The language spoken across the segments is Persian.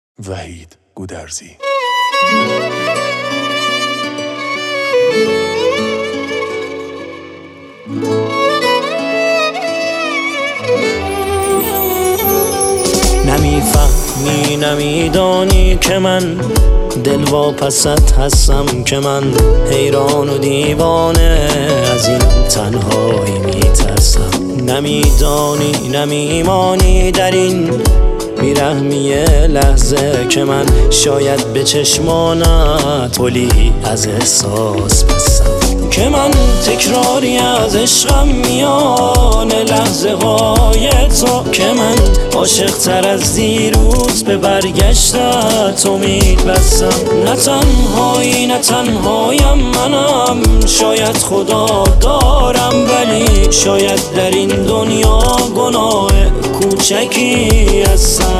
وحید گودرزی. نمیفهمی نمیدانی که من دلواپست هستم، که من حیران و دیوانه از این تنهایی میترسم. نمیدانی نمیمانی در این بیرحمی لحظه که من شاید به چشمانت پلی از احساس بستم، که من تکراری از عشقم میان لحظه های تو، که من عاشق تر از دیروز به برگشتت امید بستم. نه تنهایی نه تنهایم منم، شاید خدا دارم ولی شاید در این دنیا گناه کوچکی هستم.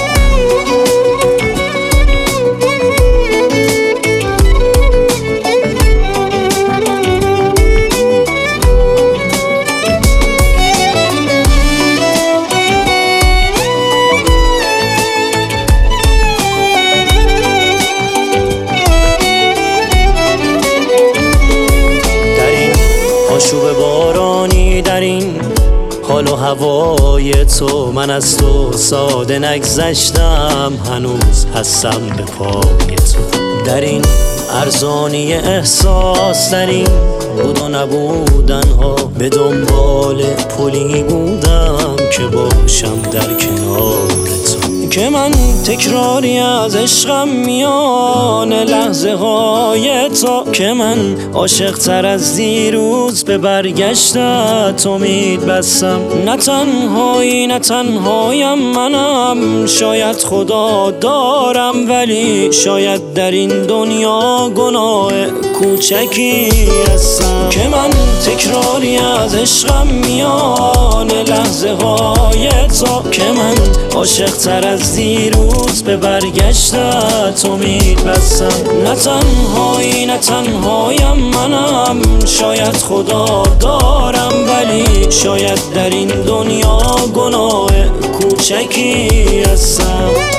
آشوب بارانی در این حال و هوای تو، من از تو ساده نگذشتم، هنوز هستم به پای تو. در این ارزانی احساس، در این بود و نبودن ها، به دنبال پلی بودم که باشم در کنار تو، که من تکراری از عشقم میان لحظه های تو، که من عاشق تر از دیروز به برگشتت امید بستم. نه تنهایی نه تنهایم منم، شاید خدا دارم ولی شاید در این دنیا گناه کوچکی هستم، که من تکراری از عشقم میان لحظه های تو، که من عاشق تر از دیروز به برگشتت امید بستم. نه تنهایی نه تنهایم منم، شاید خدا دارم ولی شاید در این دنیا گناه کوچکی هستم.